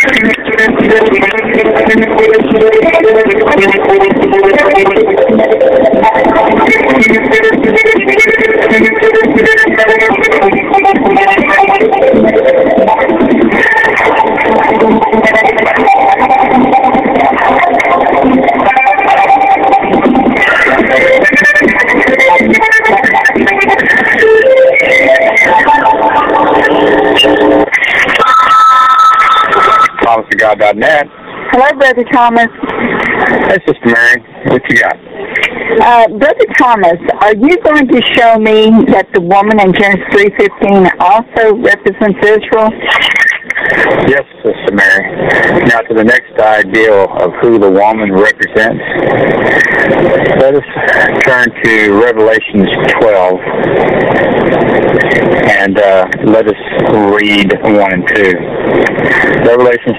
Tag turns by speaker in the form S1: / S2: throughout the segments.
S1: ThomasofGod.net.
S2: Hello, Brother Thomas.
S1: Hey, Sister Mary. What you got?
S2: Brother Thomas, are you going to show me that the woman in Genesis 3:15 also represents Israel?
S1: Yes, Sister Mary. Now to the next ideal of who the woman represents, let us turn to Revelations 12 and let us read 1 and 2. Revelations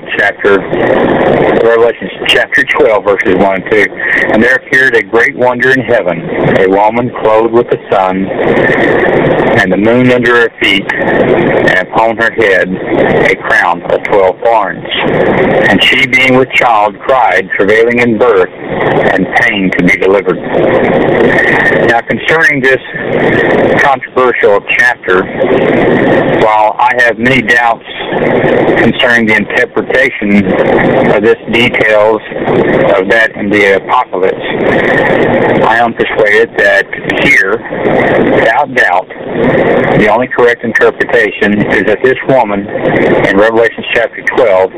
S1: chapter 12, verses 1 and 2. And there appeared a great wonder in heaven, a woman clothed with the sun, and the moon under her feet, and upon her head a crown of 12 thorns. And she, being with child, cried, travailing in birth, and pain to be delivered. Now, concerning this controversial chapter, while I have many doubts concerning the interpretation of this details of that in the Apocalypse, I am persuaded that here, without doubt, the only correct interpretation is that this woman in Revelation chapter 12,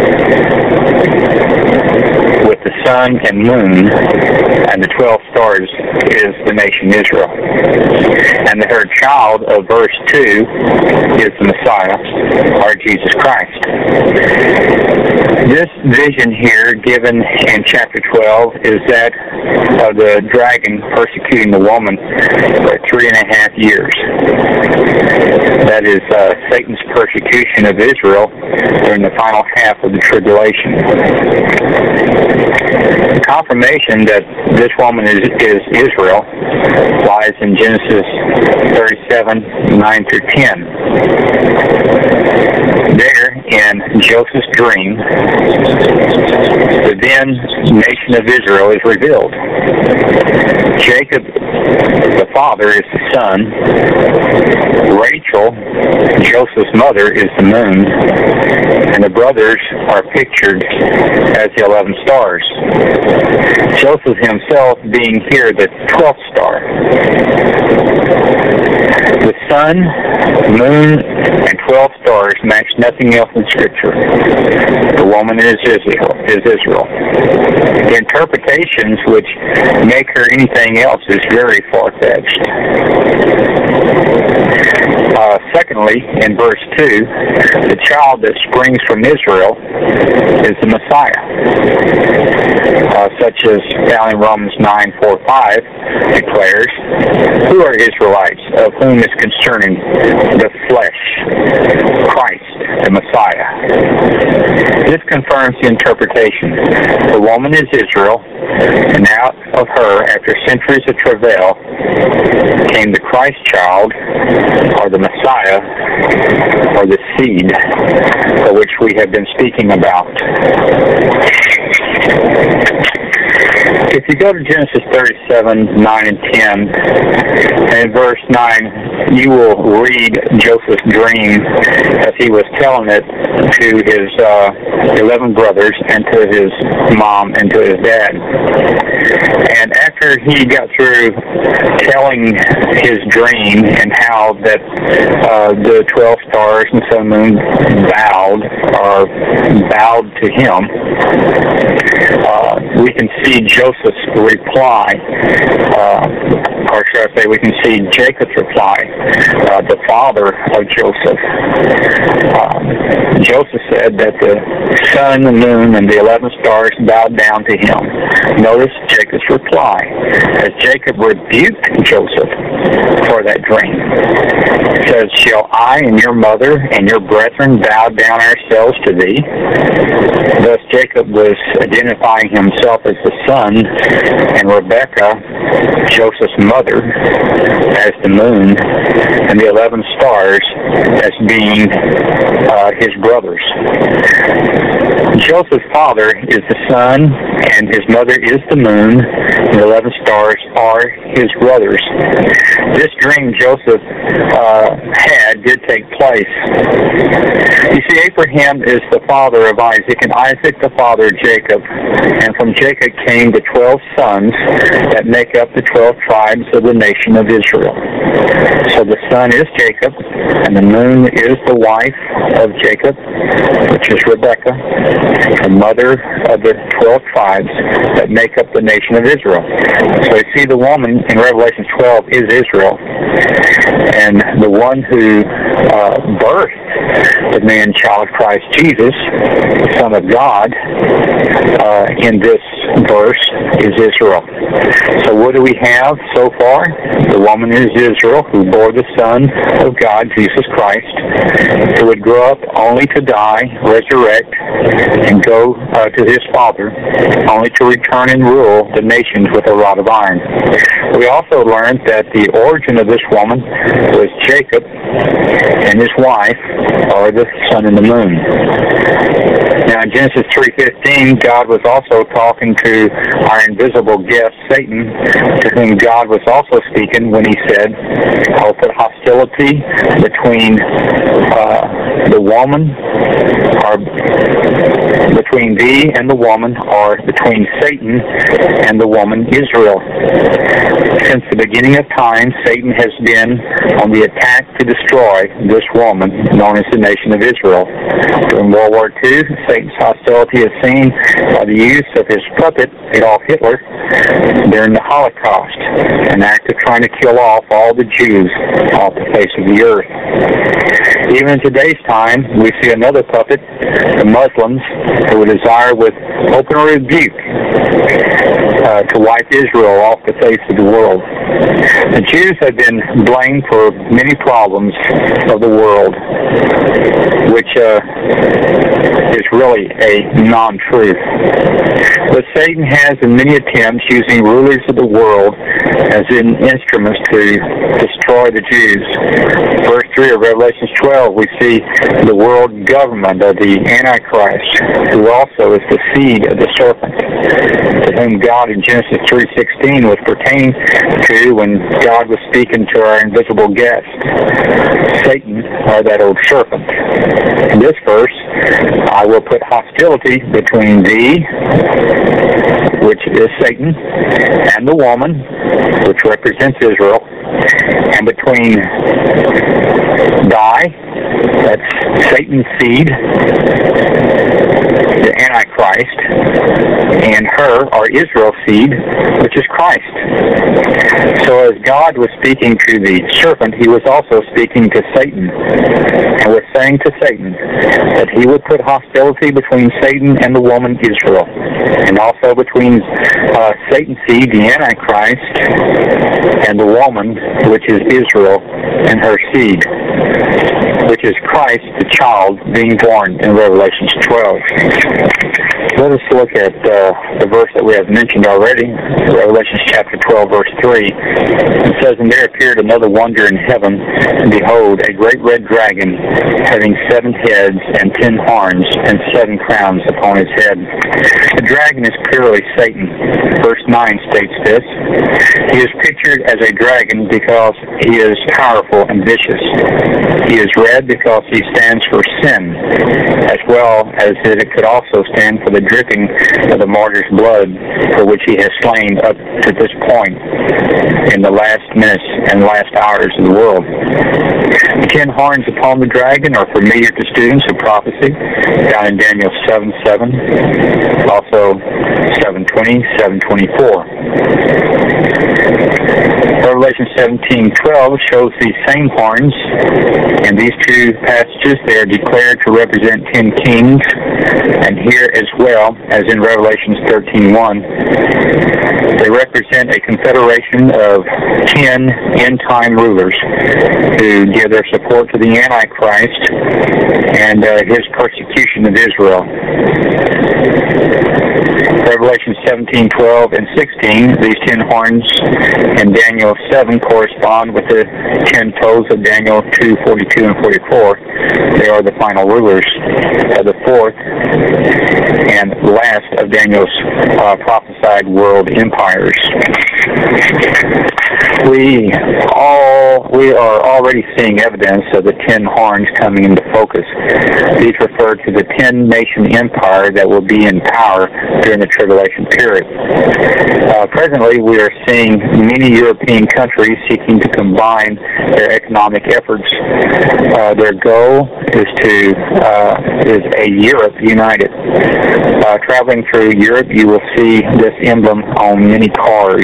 S1: with the sun and moon and the 12 stars, is the nation Israel. And that her child of verse 2 is the Messiah, our Jesus Christ. This vision here given in chapter 12 is that of the dragon persecuting the woman for 3.5 years. That is Satan's persecution of Israel during the final half of the tribulation. The confirmation that this woman is Israel lies in Genesis 37, 9 through 10. There, in Joseph's dream, the then nation of Israel is revealed. Jacob, the father, is the sun. Rachel, Joseph's mother, is the moon. And the brothers are pictured as the 11 stars. Joseph himself being here the 12th star. The sun, moon, and 12 stars match nothing else in Scripture. The woman is Israel. The interpretations which make her anything else is very far-fetched. Secondly, in verse 2, the child that springs from Israel is the Messiah, such as found in Romans 9, 4, 5 declares, who are Israelites, of whom is concerning the flesh, Christ, the Messiah. This confirms the interpretation. The woman is Israel, and out of her, after centuries of travail, came the Christ child, or the Messiah, or the seed, for which we have been speaking about. If you go to Genesis 37, 9 and 10, and in verse 9, you will read Joseph's dream as he was telling it to his 11 brothers and to his mom and to his dad. And after he got through telling his dream and how that the 12 stars and sun moon bowed to him, we can see Joseph's reply, or should I say, we can see Jacob's reply, the father of Joseph. Joseph said that the sun, the moon, and the 11 stars bowed down to him. Notice Jacob's reply, as Jacob rebuked Joseph for that dream. It says, shall I and your mother and your brethren bow down ourselves to thee? Thus Jacob was identifying himself as the son, and Rebekah, Joseph's mother, as the moon, and the 11 stars as being his brothers. Joseph's father is the sun, and his mother is the moon, and the 11 stars are his brothers. This dream Joseph had did take place. You see, Abraham is the father of Isaac, and Isaac the father of Jacob. And from Jacob came the 12 sons that make up the 12 tribes of the nation of Israel. So the sun is Jacob, and the moon is the wife of Jacob, which is Rebekah, the mother of the 12 tribes that make up the nation of Israel. So you see, the woman in Revelation 12 is Israel, and the one who birthed the man-child Christ Jesus, the Son of God, in this verse is Israel. So what do we have so far? The woman is Israel, who bore the Son of God, Jesus Christ, who would grow up only to die, resurrect, and go to his Father, only to return and rule the nations with a rod of iron. We also learned that the origin of this woman was Jacob and his wife, or the sun and the moon. Now in Genesis 3:15, God was also talking to our invisible guest, Satan, to whom God was also speaking when he said, I will put hostility between the woman, or between thee and the woman, or between Satan and the woman Israel. Since the beginning of time, Satan has been on the attack to destroy this woman, known as the nation of Israel. During World War II, Satan's hostility is seen by the use of his puppet, Adolf Hitler, during the Holocaust, an act of trying to kill off all the Jews off the face of the earth. Even in today's time, we see another puppet, the Muslims, who would desire with open rebuke to wipe Israel off the face of the world. The Jews have been blamed for many problems of the world, which is really a non-truth. But Satan has in many attempts using rulers of the world as instruments to destroy the Jews. Verse 3 of Revelation 12, we see the world government of the Antichrist, who also is the seed of the serpent, to whom God in Genesis 3:16 was pertaining to when God was speaking to our invisible guest, Satan, or that old serpent. In this verse, I will put hostility between thee, which is Satan, and the woman, which represents Israel, and between thy, that's Satan's seed, the Antichrist, and her, or Israel's seed, which is Christ. So as God was speaking to the serpent, he was also speaking to Satan, and was saying to Satan that he would put hostility between Satan and the woman Israel, and also between Satan's seed, the Antichrist, and the woman, which is Israel, and her seed, which is Christ, the child, being born in Revelation 12. Let us look at the verse that we have mentioned already, Revelation chapter 12, verse 3. It says, And there appeared another wonder in heaven, and behold, a great red dragon, having 7 heads and 10 horns, and 7 crowns upon his head. The dragon is clearly Satan. Verse 9 states this. He is pictured as a dragon because he is powerful and vicious. He is red because he stands for sin, as well as it could also stand for the dripping of the martyr's blood, for which he has slain up to this point in the last minutes and last hours of the world. The 10 horns upon the dragon are familiar to students of prophecy, down in Daniel 7:7, also 7:20, 7:24. Revelation 17:12 shows these same horns. In these two passages, they are declared to represent 10 kings, and here as well as in Revelation 13:1, they represent a confederation of 10 end-time rulers who give their support to the Antichrist and his persecution of Israel. Revelation 17, 12, and 16, these 10 horns in Daniel 7 correspond with the 10 toes of Daniel 2, 42, and 44. They are the final rulers of the fourth and last of Daniel's prophesied world empires. We are already seeing evidence of the 10 horns coming into focus. These refer to the 10-nation empire that will be in power during the tribulation period. Presently, we are seeing many European countries seeking to combine their economic efforts. Their goal is a Europe united. Traveling through Europe, you will see this emblem on many cars.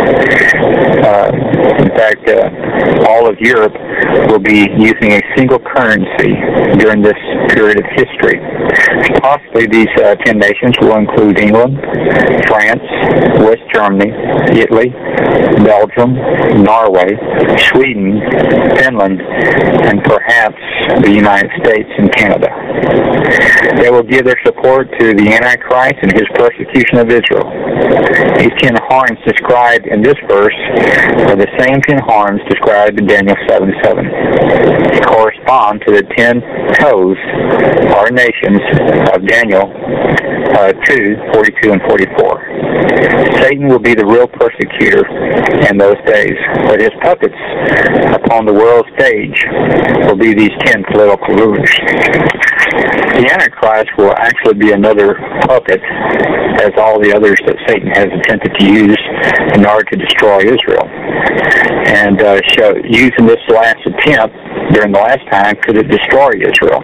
S1: In fact, all of Europe will be using a single currency during this period of history. Possibly these 10 nations will include England, France, West Germany, Italy, Belgium, Norway, Sweden, Finland, and perhaps the United States and Canada. They will give their support to the Antichrist and his persecution of Israel. These 10 horns described in this verse are the same 10 horns described in Daniel 7:7. They correspond to the 10 toes, or nations, of Daniel 2, 42, and 44. Satan will be the real persecutor in those days, but his puppets upon the world stage will be these 10 political rulers. The Antichrist will actually be another puppet, as all the others that Satan has attempted to use in order to destroy Israel. And using this last attempt during the last time, could it destroy Israel?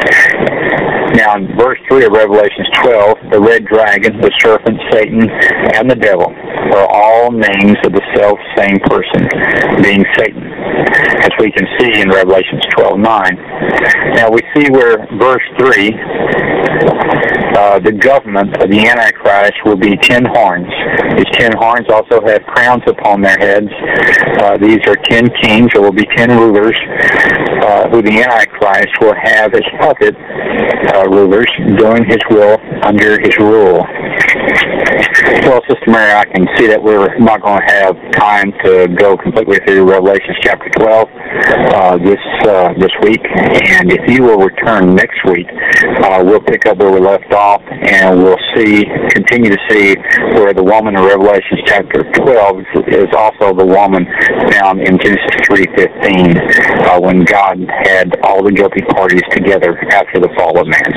S1: Now, in verse 3 of Revelation 12, the red dragon, the serpent, Satan, and the devil are all names of the self-same person, being Satan, as we can see in Revelation 12:9. Now, we see where verse 3, the government of the Antichrist will be 10 horns. These 10 horns also have crowns upon their heads. These are 10 kings. There will be 10 rulers who the Antichrist will have as puppet rulers doing his will under his rule. Well, Sister Mary, I can see that we're not going to have time to go completely through Revelation chapter 12 this week. And if you will return next week, we'll pick up where we left off, and we'll continue to see where the woman in Revelation chapter 12 is also the woman found in Genesis 3:15, when God had all the guilty parties together after the fall of man.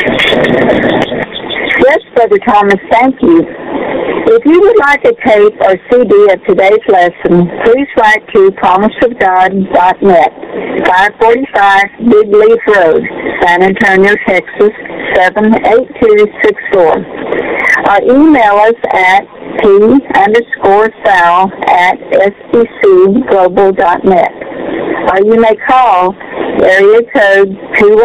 S2: Yes, Brother Thomas, thank you. If you would like a tape or CD of today's lesson, please write to promiseofgod.net, 545 Big Leaf Road, San Antonio, Texas, 78264. Or email us at p_sal@sbcglobal.net. Or you may call area code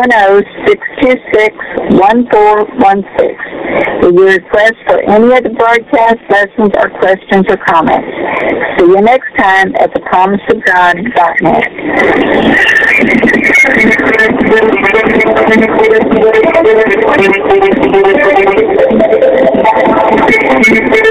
S2: 210-626-1416 with your request for any of the broadcast lessons or questions or comments. See you next time at thepromiseofgod.net.